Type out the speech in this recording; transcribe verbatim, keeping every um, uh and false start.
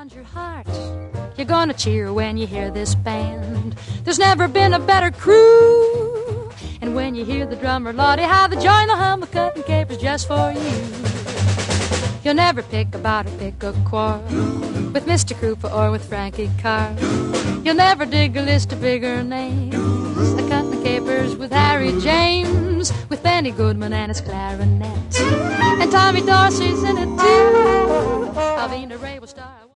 around your heart. You're gonna cheer when you hear this band. There's never been a better crew. And when you hear the drummer, Lottie, how the join the hum of cutting capers just for you. You'll never pick about or pick a quarrel with Mister Cooper or with Frankie Carr. You'll never dig a list of bigger names. The cutting capers with Harry James, with Benny Goodman and his clarinet, and Tommy Dorsey's in it too. Alvina Ray will star.